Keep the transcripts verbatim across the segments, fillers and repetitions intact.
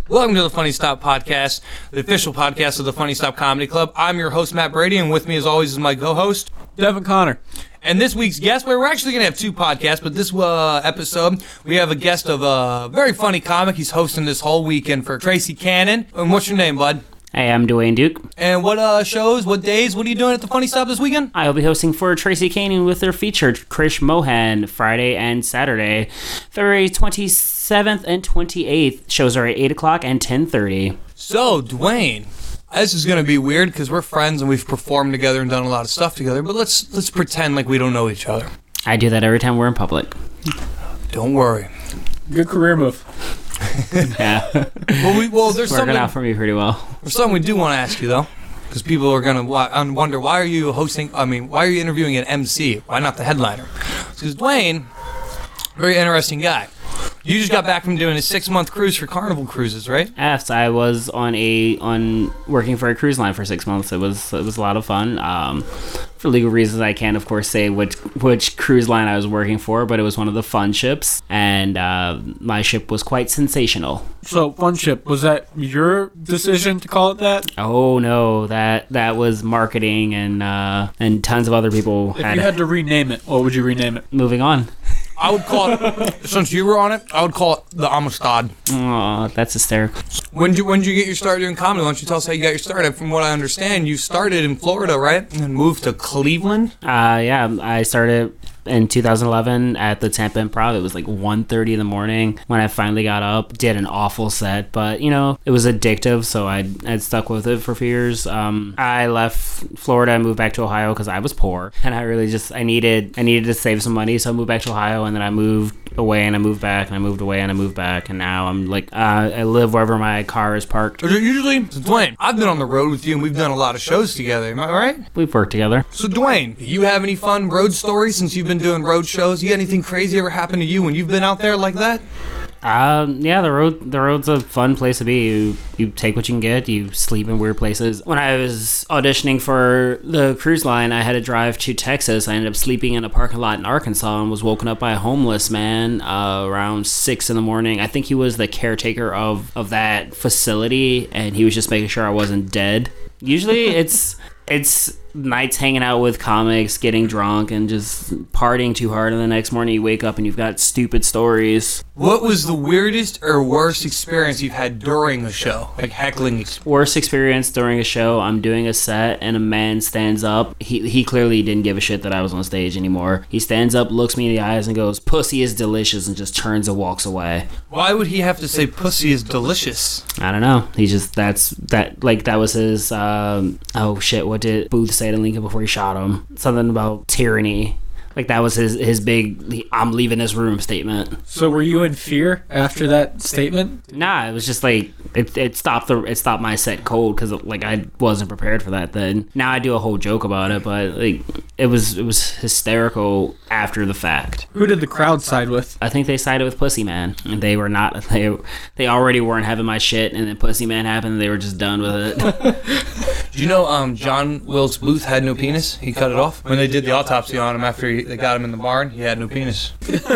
Welcome to the Funny Stop Podcast, the official podcast of the Funny Stop Comedy Club. I'm your host, Matt Brady, and with me, as always, is my co-host, Devin Connor. And this week's guest, well, we're actually going to have two podcasts, but this uh, episode, we have a guest of a very funny comic. He's hosting this whole weekend for Tracy Cannon. And what's your name, bud? Hey, I'm Dwayne Duke. And what uh, shows, what days, what are you doing at the Funny Stop this weekend? I'll be hosting for Tracy Cannon with their featured Krish Mohan Friday and Saturday, February twenty-seventh and twenty-eighth. Shows are at eight o'clock and ten thirty. So, Dwayne, this is going to be weird because we're friends and we've performed together and done a lot of stuff together, but let's let's pretend like we don't know each other. I do that every time we're in public. Don't worry. Good career move. Yeah. Well, we, well there's Working something, out for me pretty well. there's something we do want to ask you, though, because people are going to wa- wonder, why are you hosting, I mean, why are you interviewing an M C? Why not the headliner? Because Dwayne, very interesting guy. You just got back from doing a six-month cruise for Carnival Cruises, right? Yes, I was on a on working for a cruise line for six months. It was it was a lot of fun. Um, for legal reasons, I can't, of course, say which which cruise line I was working for, but it was one of the fun ships, and uh, my ship was quite sensational. So, Fun Ship, was that your decision to call it that? Oh no, that that was marketing and uh, and tons of other people. If had you had to rename it, what would you rename it? Moving on. I would call it, since you were on it, I would call it the Amistad. Oh, that's hysterical. When did you, when did you get your start doing comedy? Why don't you tell us how you got your start? From what I understand, you started in Florida, right? And then moved to Cleveland? Uh, yeah, I started in two thousand eleven at the Tampa Improv. It was like one thirty in the morning when I finally got up. Did an awful set, but, you know, it was addictive, so I I'd stuck with it for a few years. Um, I left Florida and moved back to Ohio because I was poor, and I really just, I needed, I needed to save some money, so I moved back to Ohio, and then I moved away, and I moved back, and I moved away, and I moved back, and now I'm like, uh, I live wherever my car is parked. Usually, so Dwayne, I've been on the road with you, and we've done a lot of shows together. Am I right? We've worked together. So, Dwayne, do you have any fun road stories since you've been doing road shows? You got anything crazy ever happen to you when you've been out there like that? Um, yeah, the road, the road's a fun place to be. You, you take what you can get. You sleep in weird places. When I was auditioning for the cruise line, I had to drive to Texas. I ended up sleeping in a parking lot in Arkansas and was woken up by a homeless man uh, around six in the morning. I think he was the caretaker of, of that facility, and he was just making sure I wasn't dead. Usually, it's it's nights hanging out with comics, getting drunk, and just partying too hard, and the next morning you wake up and you've got stupid stories. What was the weirdest or worst experience you've had during a show? Like heckling experience? Worst experience during a show, I'm doing a set and a man stands up. He he clearly didn't give a shit that I was on stage anymore. He stands up, looks me in the eyes and goes, "Pussy is delicious," and just turns and walks away. Why would he have to say pussy is delicious? I don't know. He just, that's, that, like, that was his, um, oh shit, what did Booth say to Lincoln before he shot him? Something about tyranny. Like, that was his, his big, I'm leaving this room statement. So, were you in fear after that statement? Nah, it was just like, it it stopped the it stopped my set cold because, like, I wasn't prepared for that then. Now I do a whole joke about it, but, like, it was it was hysterical after the fact. Who did the crowd side with? I think they sided with Pussy Man. And they were not, they they already weren't having my shit, and then Pussy Man happened, and they were just done with it. Do you know um, John Wilkes Booth had no penis? He cut it off. When they did the autopsy on him after he, they got him in the barn, he had no penis.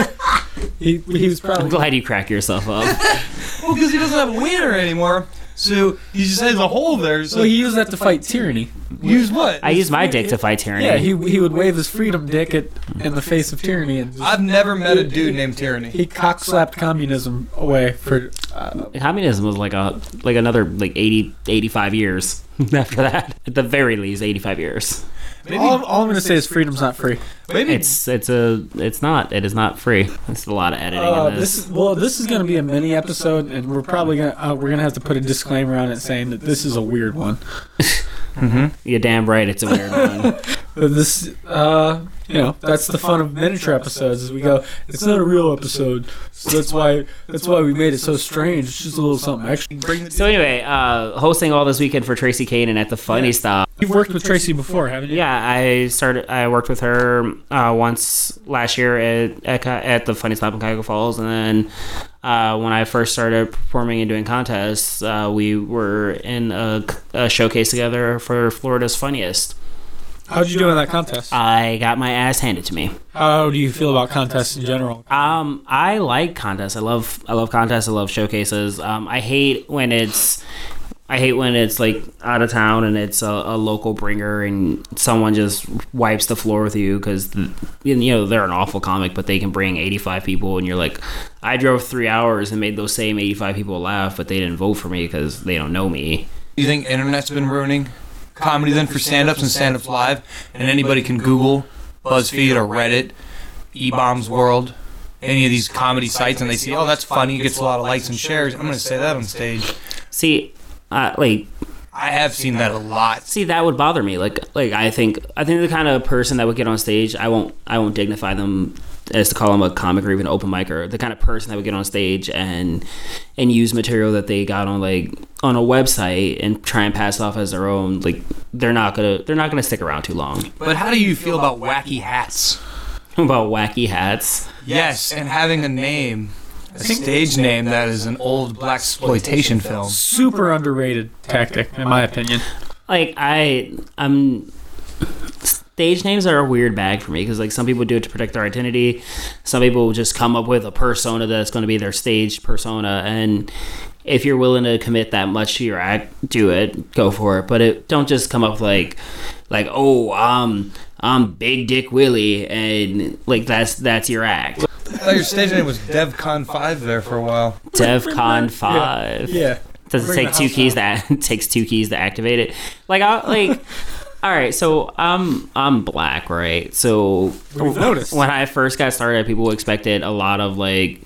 he, he was probably... I'm glad you crack yourself up. Well, because he doesn't have a wiener anymore, so he just has a hole there. So So he used that to fight tyranny. use what? I use my dick to fight tyranny. Yeah, he he would wave his freedom dick at, in the face of tyranny, and just, I've never met a dude named Tyranny. he cock-slapped communism away for... Uh, Communism was like a like another like eighty, eighty-five years after that. At the very least, eighty-five years. Maybe, all, all I'm going to say is freedom's not free. maybe It's it's a it's not it is not free. It's a lot of editing Uh, in this this. is, well, this is going to be a mini episode, and we're probably going to uh, we're going to have to put a disclaimer on it saying that this is a weird one. Mm-hmm. You're damn right. It's a weird one. But this, uh, you know, that's the fun of miniature episodes. Is we go, it's not a real episode, so that's why that's why we made it so strange. It's just a little something extra. Bring the So anyway, uh, hosting all this weekend for Tracy Cannon at the Funny Stop. You've worked with Tracy before, haven't you? Yeah, I started. I worked with her uh, once last year at at, at the Funny Stop in Cuyahoga Falls, and then uh, when I first started performing and doing contests, uh, we were in a, a showcase together for Florida's Funniest. How'd you do in that contest? I got my ass handed to me. How do you feel about contests in general? Um, I like contests. I love I love contests. I love showcases. Um, I hate when it's I hate when it's like out of town and it's a, a local bringer and someone just wipes the floor with you because you know they're an awful comic, but they can bring eighty-five people and you're like, I drove three hours and made those same eighty-five people laugh, but they didn't vote for me because they don't know me. Do you think internet's been ruining comedy then for stand-ups and stand-ups live, and anybody can Google BuzzFeed or Reddit, E-Bombs World, any of these comedy sites, and they see, oh, that's funny, gets a lot of likes and shares. I'm going to say that on stage. See, uh, like, I have seen that a lot. see, that would bother me. Like, like I think, I think the kind of person that would get on stage, I won't, I won't dignify them as to call them a comic or even an open micer. The kind of person that would get on stage and and use material that they got on like on a website and try and pass it off as their own. Like they're not gonna, they're not gonna stick around too long. But how do you feel about wacky hats? About wacky hats. Yes, and having a name, a stage name that is an old black exploitation film. Super underrated tactic, in my opinion. Like I, I'm. Stage names are a weird bag for me because like some people do it to protect their identity. Some people will just come up with a persona that's going to be their stage persona, and if you're willing to commit that much to your act, do it, go for it. But it, don't just come up like, like oh, um, I'm Big Dick Willie, and like that's that's your act. I thought your stage name was DevCon five there for a while. DevCon five. Yeah. yeah. Does it take two keys that it takes two keys to activate it? Like I like. All right, so I'm I'm black, right? So We've noticed. When I first got started, people expected a lot of like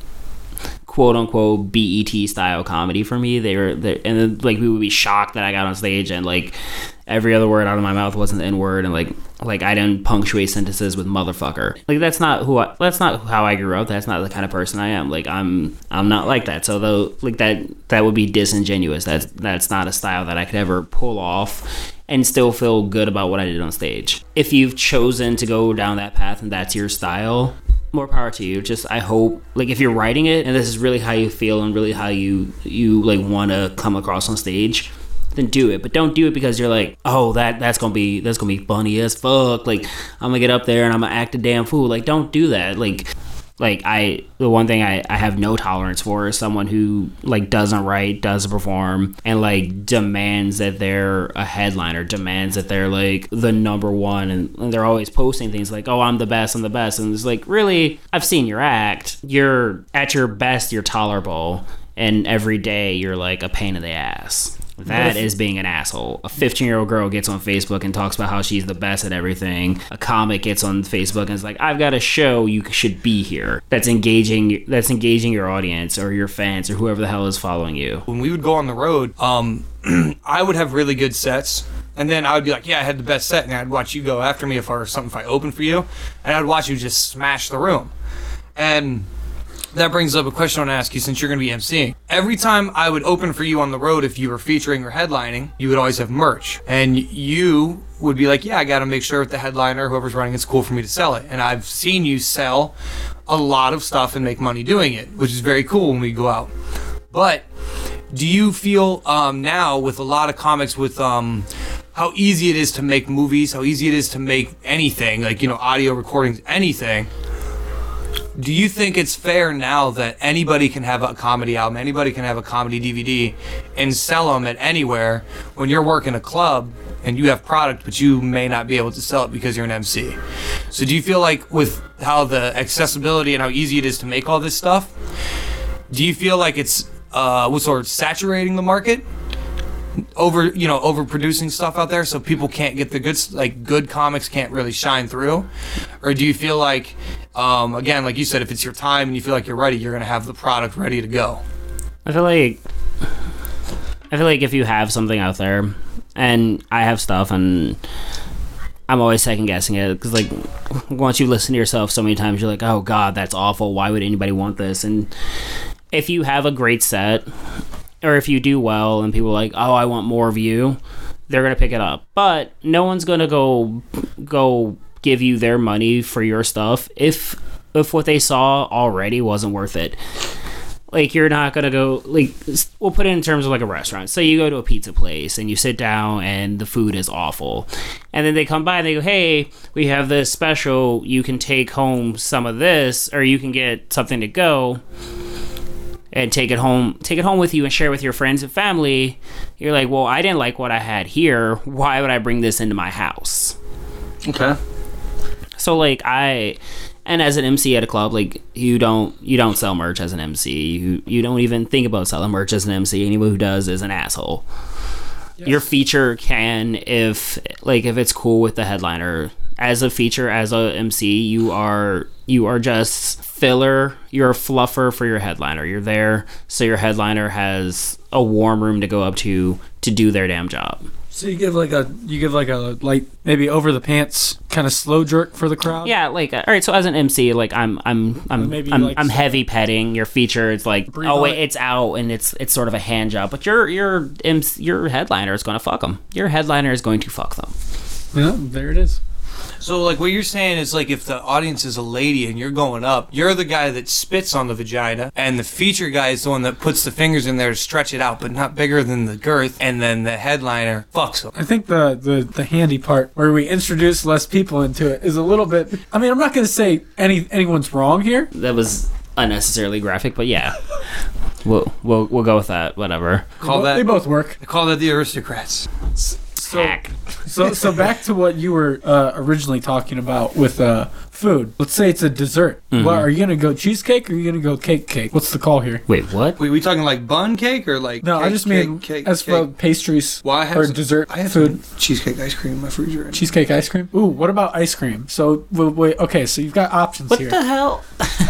quote unquote B E T style comedy from me. They were they, and then like we would be shocked that I got on stage and like every other word out of my mouth wasn't the N word, and like like I didn't punctuate sentences with motherfucker. Like that's not who I, that's not how I grew up. That's not the kind of person I am. Like I'm I'm not like that. So though like that that would be disingenuous. That's that's not a style that I could ever pull off and still feel good about what I did on stage. If you've chosen to go down that path and that's your style, more power to you. Just I hope like if you're writing it and this is really how you feel and really how you you like want to come across on stage, then do it. But don't do it because you're like, oh, that that's gonna be that's gonna be funny as fuck. Like I'm gonna get up there and I'm gonna act a damn fool. Like don't do that. Like like I the one thing I, I have no tolerance for is someone who like doesn't write, doesn't perform, and like demands that they're a headliner, demands that they're like the number one, and, and they're always posting things like, oh, I'm the best, I'm the best, and it's like, really, I've seen your act. You're at your best, you're tolerable, and every day you're like a pain in the ass. That is being an asshole. A fifteen-year-old girl gets on Facebook and talks about how she's the best at everything. A comic gets on Facebook and is like, I've got a show, you should be here. That's engaging That's engaging your audience or your fans or whoever the hell is following you. When we would go on the road, um, I would have really good sets. And then I would be like, yeah, I had the best set. And I'd watch you go after me if I or something, if I opened for you. And I'd watch you just smash the room. And that brings up a question I want to ask you since you're going to be emceeing. Every time I would open for you on the road, if you were featuring or headlining, you would always have merch. And you would be like, yeah, I got to make sure with the headliner, whoever's running, it's cool for me to sell it. And I've seen you sell a lot of stuff and make money doing it, which is very cool when we go out. But do you feel um, now with a lot of comics with um, how easy it is to make movies, how easy it is to make anything, like, you know, audio recordings, anything, do you think it's fair now that anybody can have a comedy album, anybody can have a comedy D V D and sell them at anywhere when you're working a club and you have product but you may not be able to sell it because you're an M C? So do you feel like with how the accessibility and how easy it is to make all this stuff, do you feel like it's uh, what's sort of saturating the market? Over, you know, overproducing stuff out there so people can't get the good, like good comics can't really shine through? Or do you feel like, um, again, like you said, if it's your time and you feel like you're ready, you're going to have the product ready to go? I feel like, I feel like if you have something out there, and I have stuff, and I'm always second guessing it, because like once you listen to yourself so many times, you're like, oh God, that's awful. Why would anybody want this? And if you have a great set, or if you do well and people are like, oh, I want more of you, they're going to pick it up. But no one's going to go go give you their money for your stuff if if what they saw already wasn't worth it. Like, you're not gonna go, like, we'll put it in terms of like a restaurant. So you go to a pizza place and you sit down and the food is awful, and then they come by and they go, hey, we have this special, you can take home some of this, or you can get something to go and take it home take it home with you and share with your friends and family. You're like, well, I didn't like what I had here, why would I bring this into my house? Okay. So like I and as an M C at a club, like you don't you don't sell merch as an M C. You you don't even think about selling merch as an M C. Anyone who does is an asshole. Yes. Your feature can, if like if it's cool with the headliner. As a feature, as a M C, you are you are just filler. You're a fluffer for your headliner. You're there so your headliner has a warm room to go up to to do their damn job. So you give like a you give like a like maybe over the pants kind of slow jerk for the crowd. Yeah, like uh, all right. So as an M C, like I'm I'm I'm maybe I'm, like I'm some- heavy petting your feature. It's like, Breathe oh on wait, it. it's out and it's it's sort of a hand job. But your your M C, your headliner is going to fuck them. Your headliner is going to fuck them. Yeah, there it is. So, like, what you're saying is, like, if the audience is a lady and you're going up, you're the guy that spits on the vagina, and the feature guy is the one that puts the fingers in there to stretch it out, but not bigger than the girth, and then the headliner fucks them. I think the, the, the handy part where we introduce less people into it is a little bit. I mean, I'm not going to say any anyone's wrong here. That was unnecessarily graphic, but yeah, we'll we'll we'll go with that. Whatever. Call They that. both work. They call that the aristocrats. So, Hack. so, so back to what you were uh, originally talking about with uh, food. Let's say it's a dessert. Mhm. Well, are you gonna go cheesecake or are you gonna go cake cake? What's the call here? Wait, what? Wait, we talking like bun cake or like? No, I cake, just mean cake, cake, as for cake? pastries Well, I have or some- dessert I have food. some cheesecake ice cream in my freezer. right now. Cheesecake ice cream. Ooh, what about ice cream? So wait, wait okay, so you've got options What here. the hell?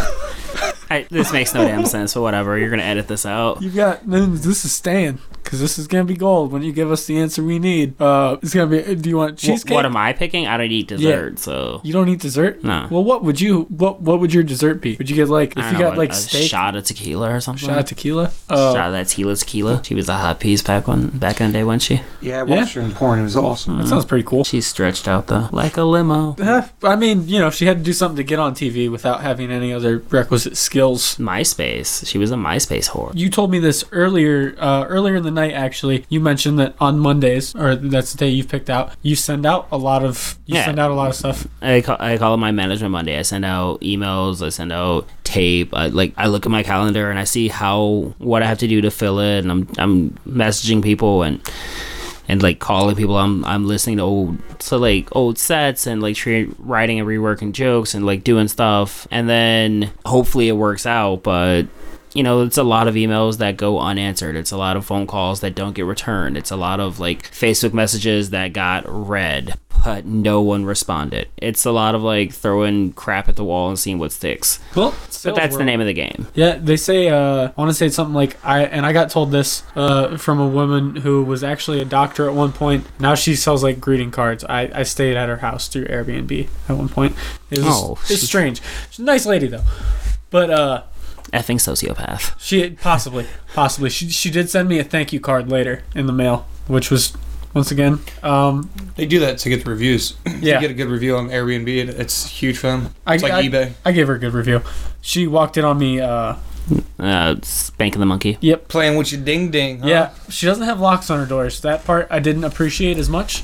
I, this makes no damn sense, but whatever. You're gonna edit this out. You've got then this is staying because this is gonna be gold when you give us the answer we need. Uh, it's gonna be. Do you want Wh- cheesecake? What am I picking? I don't eat dessert, so You don't eat dessert? No. Well, what would you? What What would your dessert be? Would you get like if I you don't know, got a- like a steak, shot of tequila or something. shot of tequila? Uh, Shot of that tequila tequila. She was a hot piece back when back in the day, wasn't she? Yeah, I Yeah. watched her in porn. It was awesome. That sounds pretty cool. She's stretched out though, like a limo. Uh, I mean, you know, she had to do something to get on T V without having any other requisite skills. MySpace. She was a MySpace whore. You told me this earlier, uh, earlier in the night. Actually, you mentioned that on Mondays, or that's the day you've picked out. You send out a lot of, you Yeah. send out a lot of stuff. I call, I call it my management Monday. I send out emails. I send out tape. I like I look at my calendar and I see how what I have to do to fill it, and I'm I'm messaging people and and like calling people. I'm I'm listening to old so like old sets and like tre- writing and reworking jokes and like doing stuff, and then hopefully it works out. But you know, it's a lot of emails that go unanswered. It's a lot of phone calls that don't get returned. It's a lot of like Facebook messages that got read, but no one responded. It's a lot of like throwing crap at the wall and seeing what sticks. Well, But that's the name of the game. Yeah, they say. Uh, I want to say something like I, and I got told this uh, from a woman who was actually a doctor at one point. Now she sells like greeting cards. I, I stayed at her house through Airbnb at one point. It was, Oh, it's strange. She's a nice lady though, but uh, Effing sociopath. she possibly, possibly she she did send me a thank you card later in the mail, which was once again, um, They do that to get the reviews. Yeah. You get a good review on Airbnb, it- it's huge for them. I, It's like I, eBay. I gave her a good review. She walked in on me. Uh, Uh, spanking the monkey. yep. Playing with your ding ding. Huh? Yeah, she doesn't have locks on her doors. That part I didn't appreciate as much.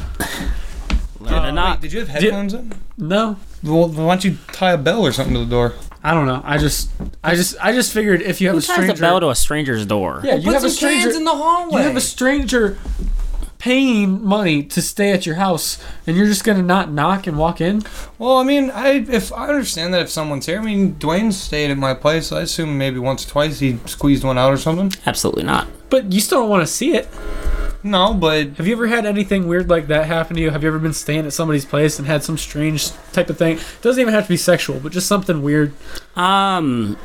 Learn Uh, to not. Wait, did you have headphones in? No, Well, why don't you tie a bell or something to the door? I don't know. I just, I just, I just figured if you have Who a ties stranger, the bell to a stranger's door? yeah, you have a stranger the hallway. You have a stranger paying money to stay at your house, and you're just gonna not knock and walk in. Well, I mean, I if I understand that if someone's here, I mean, Dwayne stayed at my place. I assume maybe once or twice he squeezed one out or something. Absolutely not. But you still don't want to see it. No, but Have you ever had anything weird like that happen to you? Have you ever been staying at somebody's place and had some strange type of thing? It doesn't even have to be sexual, but just something weird. Um.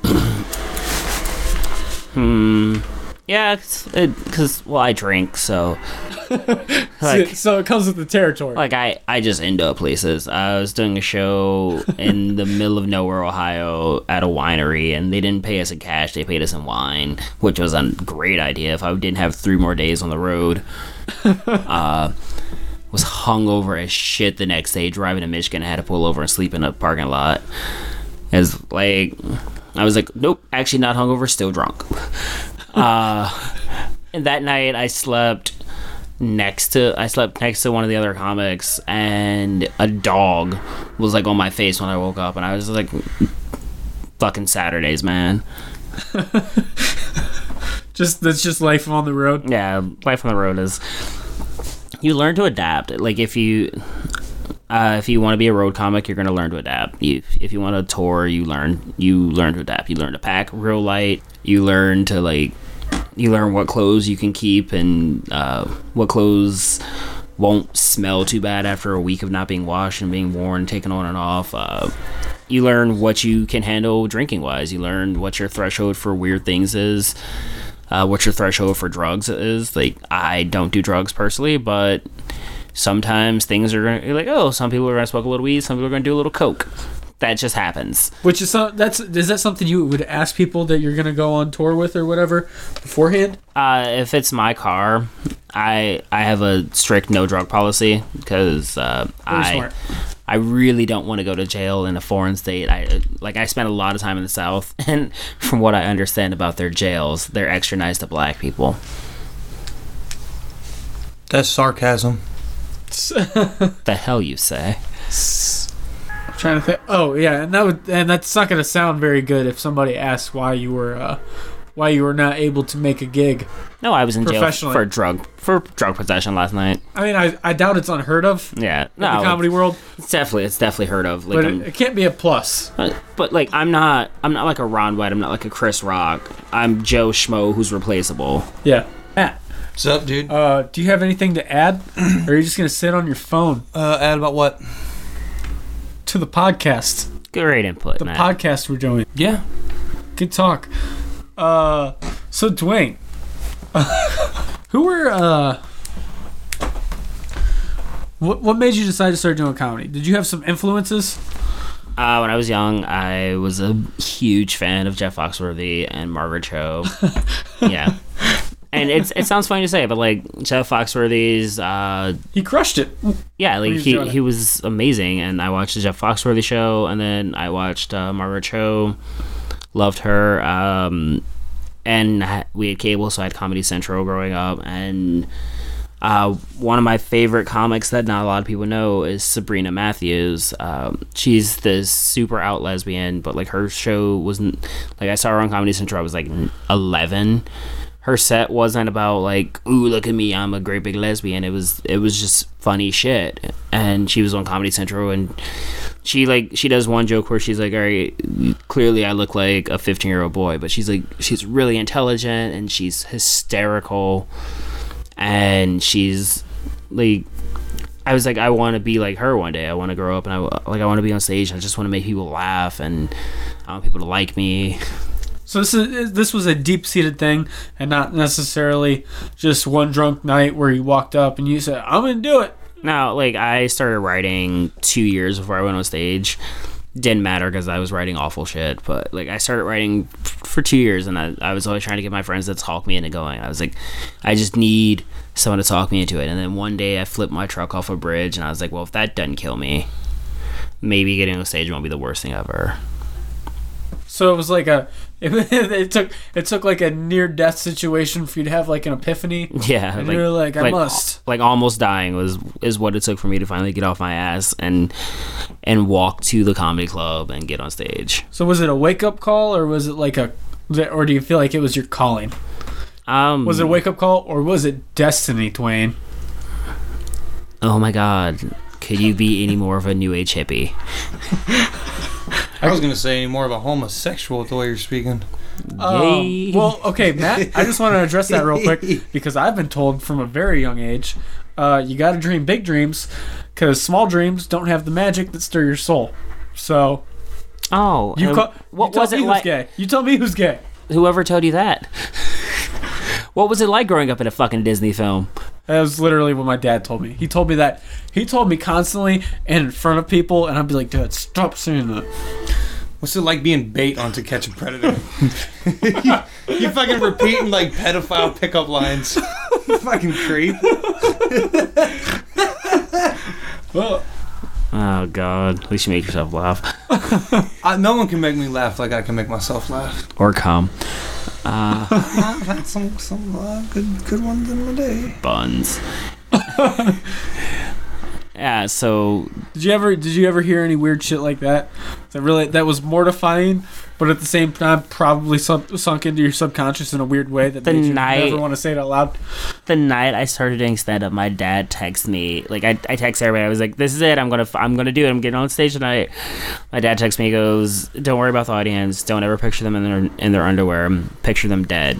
hmm. Yeah, because well, I drink, so like, so, so it comes with the territory. like I, I just end up places. I was doing a show in the middle of nowhere, Ohio, at a winery, and they didn't pay us in cash; they paid us in wine, which was a great idea. If I didn't have three more days on the road, uh, was hungover as shit the next day. Driving to Michigan, I had to pull over and sleep in a parking lot. It's like. I was like, nope, actually not hungover, still drunk. Uh, and that night I slept next to I slept next to one of the other comics, and a dog was like on my face when I woke up, and I was like, fucking Saturdays, man. Just that's just life on the road. Yeah, life on the road is you learn to adapt. Like if you uh, if you want to be a road comic, you're gonna learn to adapt. You, if you want to tour, you learn you learn to adapt. You learn to pack real light. You learn to like you learn what clothes you can keep and uh, what clothes won't smell too bad after a week of not being washed and being worn, taken on and off. Uh, you learn what you can handle drinking wise. You learn what your threshold for weird things is. Uh, what your threshold for drugs is. Like, I don't do drugs personally, but sometimes things are gonna, like, oh, some people are gonna smoke a little weed, some people are gonna do a little coke. That just happens. Which is some, that's is that something you would ask people that you're gonna go on tour with or whatever beforehand? Uh, if it's my car, I I have a strict no drug policy because uh, I smart. I really don't want to go to jail in a foreign state. I like I spent a lot of time in the South, and from what I understand about their jails, they're extra nice to black people. That's sarcasm. The hell you say? I'm trying to think. Oh yeah, and that would and that's not gonna sound very good if somebody asks why you were uh, why you were not able to make a gig. No, I was in jail Professionally. for drug for drug possession last night. I mean, I, I doubt it's unheard of Yeah, in no, the comedy world, it's definitely it's definitely heard of. Like, but I'm, it, it can't be a plus. Uh, but like I'm not I'm not like a Ron White, I'm not like a Chris Rock. I'm Joe Schmo who's replaceable. Yeah. Matt, What's up, dude? uh, do you have anything to add, or are you just gonna sit on your phone Uh, add about what? to the podcast? Great input, The Matt. podcast we're doing. Yeah. Good talk. Uh, so Dwayne, who were uh, what what made you decide to start doing comedy? Did you have some influences? Uh, when I was young, I was a huge fan of Jeff Foxworthy and Margaret Cho. Yeah. And it's it sounds funny to say, but like Jeff Foxworthy's, uh, He crushed it. yeah, like he was he, doing it. he was amazing. And I watched the Jeff Foxworthy show, and then I watched uh, Margaret Cho, loved her. Um, and ha- we had cable, so I had Comedy Central growing up. And uh, one of my favorite comics that not a lot of people know is Sabrina Matthews. Um, she's this super out lesbian, but like her show wasn't like I saw her on Comedy Central. I was like eleven. Her set wasn't about like, ooh, look at me, I'm a great big lesbian. It was it was just funny shit. And she was on Comedy Central, and she like she does one joke where she's like, all right, clearly I look like a fifteen year old boy, but she's like she's really intelligent and she's hysterical, and she's like, I was like, I want to be like her one day. I want to grow up and I like I want to be on stage, and I just want to make people laugh, and I want people to like me. So this is this was a deep seated thing, and not necessarily just one drunk night where you walked up and you said, "I'm gonna do it." Now, like, I started writing two years before I went on stage. Didn't matter because I was writing awful shit, but like I started writing f- for two years, and I, I was always trying to get my friends to talk me into going. I was like, I just need someone to talk me into it. And then one day I flipped my truck off a bridge, and I was like, well, if that doesn't kill me, maybe getting on stage won't be the worst thing ever. So it was like a it, it took it took like a near death situation for you to have like an epiphany. Yeah, And you're like, I must. like almost dying was is what it took for me to finally get off my ass and and walk to the comedy club and get on stage. So was it a wake up call, or was it like a, or do you feel like it was your calling? Um, Was it a wake up call, or was it destiny, Dwayne? Oh my God, could you be any more of a new age hippie? I was gonna say any more of a homosexual with the way you're speaking. Um, Yay. well, okay, Matt, I just want to address that real quick because I've been told from a very young age, uh, you got to dream big dreams because small dreams don't have the magic that stir your soul. So Oh, you, uh, call, what you tell was me it who's like? gay. You tell me who's gay. Whoever told you that? What was it like growing up in a fucking Disney film? That was literally what my dad told me. He told me that. He told me constantly and in front of people, and I'd be like, Dad, stop saying that. What's it like being bait on To Catch a Predator? you, you fucking repeating like pedophile pickup lines. You fucking creep. Well, Oh God! At least you make yourself laugh. I, no one can make me laugh like I can make myself laugh. Or come. Uh, I've had some some uh, good good ones in my day. Buns. Yeah. So. Did you ever did you ever hear any weird shit like that? That really that was mortifying, but at the same time probably sunk, sunk into your subconscious in a weird way that The made you night- never want to say it out loud. The night I started doing stand up, my dad texted me. Like I, I text everybody. I was like, "This is it. I'm gonna, I'm gonna do it. I'm getting on stage tonight." My dad texts me. He goes, "Don't worry about the audience. Don't ever picture them in their in their underwear. Picture them dead."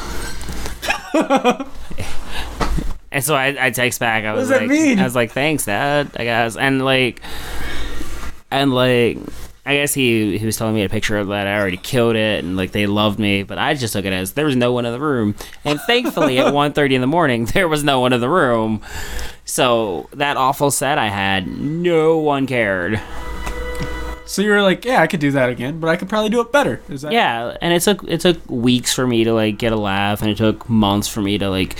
And so I, I text back. I was does that like, mean? I was like, "Thanks, Dad. I guess." And like, and like. I guess he he was telling me a picture of that I already killed it and like they loved me, but I just took it as there was no one in the room. And thankfully at one thirty in the morning there was no one in the room. So that awful set I had, no one cared. So you were like, yeah, I could do that again, but I could probably do it better. Is that Yeah, and it took it took weeks for me to like get a laugh, and it took months for me to like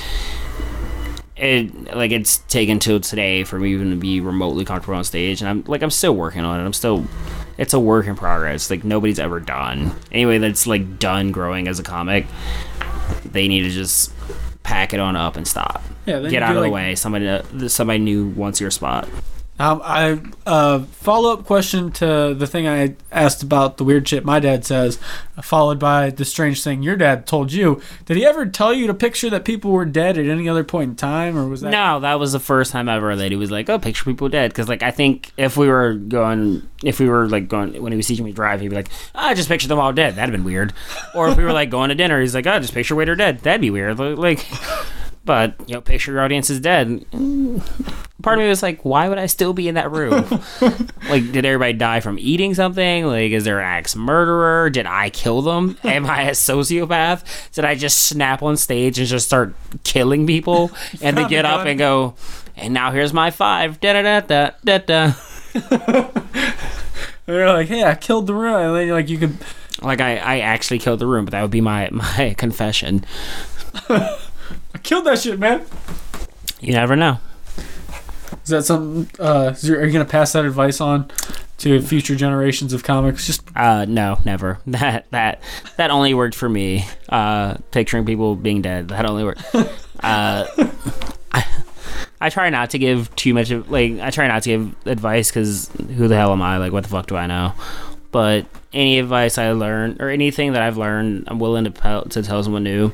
it like it's taken till today for me even to be remotely comfortable on stage, and I'm like I'm still working on it. I'm still it's a work in progress. Like nobody's ever done. Anyway, that's like done growing as a comic. They need to just pack it on up and stop. Yeah, then Get you out do, of the like- way. Somebody uh, somebody new wants your spot. Um, I uh, follow up question to the thing I asked about the weird shit my dad says, followed by the strange thing your dad told you. Did he ever tell you to picture that people were dead at any other point in time, or was that? No, that was the first time ever that he was like, "Oh, picture people dead." Because like I think if we were going, if we were like going when he was teaching me to drive, he'd be like, "I just picture them all dead." That'd have been weird. Or if we were like going to dinner, he's like, "Oh, just picture waiter dead." That'd be weird. Like, but you know, picture your audience is dead. Part of me was like, why would I still be in that room? Like, did everybody die from eating something? Like, is there an axe murderer? Did I kill them? Am I a sociopath? Did I just snap on stage and just start killing people? And then get up and go, and now here's my five. Da da da da da da. They're like, hey, I killed the room. And then you're like, you could. Like, I, I actually killed the room, but that would be my, my confession. I killed that shit, man. You never know. Is that something? Uh, is there, are you gonna pass that advice on to future generations of comics? Just Uh, no, never. That that that only worked for me. Uh, picturing people being dead. That only worked. Uh, I, I try not to give too much of like. I try not to give advice because who the hell am I? Like, what the fuck do I know? But any advice I learn or anything that I've learned, I'm willing to pe- to tell someone new.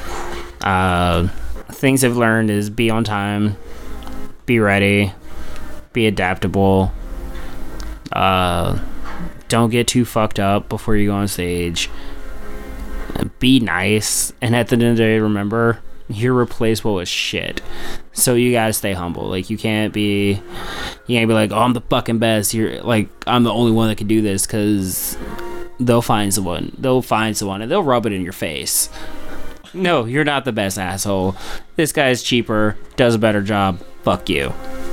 Uh, things I've learned is be on time, be ready, be adaptable. Uh, don't get too fucked up before you go on stage. Be nice, and at the end of the day, remember you're replaceable as shit. So you gotta stay humble. Like you can't be, you can't be like, oh, I'm the fucking best. You're like, I'm the only one that can do this, because they'll find someone. They'll find someone, and they'll rub it in your face. No, you're not the best, asshole. This guy's cheaper, does a better job. Fuck you.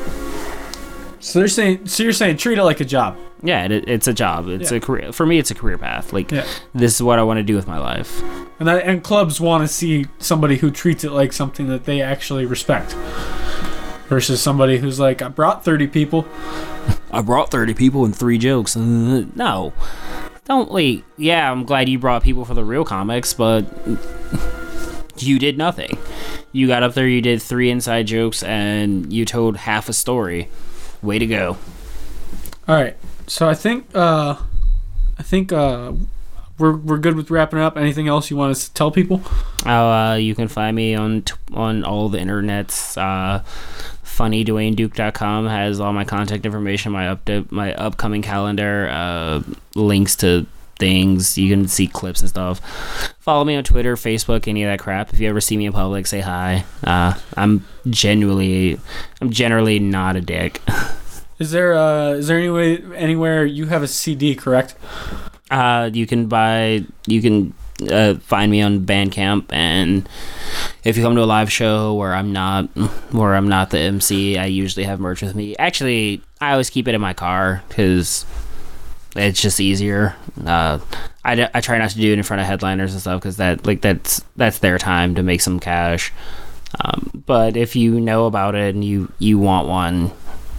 so they're saying. So you're saying treat it like a job. Yeah, it, it's a job. It's Yeah. a career. For me, it's a career path. Like, Yeah. this is what I want to do with my life. And that, and clubs want to see somebody who treats it like something that they actually respect, versus somebody who's like, I brought thirty people. I brought thirty people and three jokes. Uh, no. Don't, like, yeah, I'm glad you brought people for the real comics, but you did nothing. You got up there, you did three inside jokes, and you told half a story. Way to go. All right. So I think uh, I think uh, we're we're good with wrapping up. Anything else you want us to tell people? Oh, uh, you can find me on t- on all the internets. Uh, funny dwayne duke dot com has all my contact information, my up my upcoming calendar, uh, links to things. You can see clips and stuff. Follow me on Twitter, Facebook, any of that crap. If you ever see me in public, say hi. Uh, I'm genuinely, I'm generally not a dick. Is there uh, is there any way anywhere you have a C D? Correct. Uh, you can buy, you can uh, find me on Bandcamp, and if you come to a live show where I'm not, where I'm not the M C, I usually have merch with me. Actually, I always keep it in my car because it's just easier. Uh, I, I try not to do it in front of headliners and stuff because that like that's that's their time to make some cash. Um, but if you know about it and you you want one,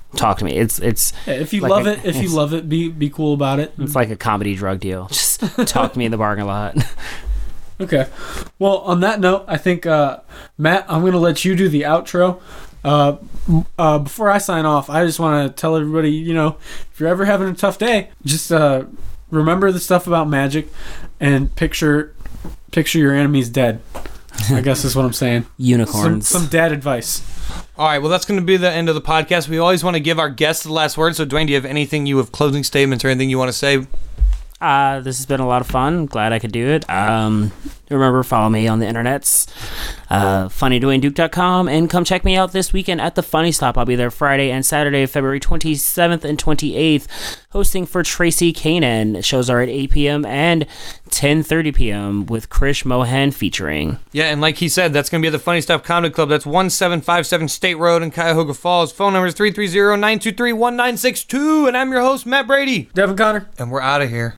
talk to me. It's it's Yeah, if you like love a- it, if you it's- love it, be be cool about it. it's like a comedy drug deal. Just talk to me in the parking lot. Okay. Well, on that note, I think uh, Matt, I'm gonna let you do the outro. Uh, m- uh, before I sign off, I just want to tell everybody, you know, if you're ever having a tough day, just uh, remember the stuff about magic and picture picture your enemies dead. I guess is what I'm saying. Some, Unicorns. some dad advice. All right, well, that's going to be the end of the podcast. We always want to give our guests the last word. So, Dwayne, do you have anything, you have closing statements or anything you want to say? Uh, this has been a lot of fun. Glad I could do it. Um, remember, follow me on the internets, uh, funny dwayne duke dot com, and come check me out this weekend at the Funny Stop. I'll be there Friday and Saturday, February twenty-seventh and twenty-eighth, hosting for Tracy Kanan. Shows are at eight p.m. and ten thirty p.m. with Krish Mohan featuring. Yeah, and like he said, that's going to be at the Funny Stuff Comedy Club. That's one seven five seven State Road in Cuyahoga Falls. Phone number is three three zero, nine two three, one nine six two. And I'm your host, Matt Brady. Devin Connor. And we're out of here.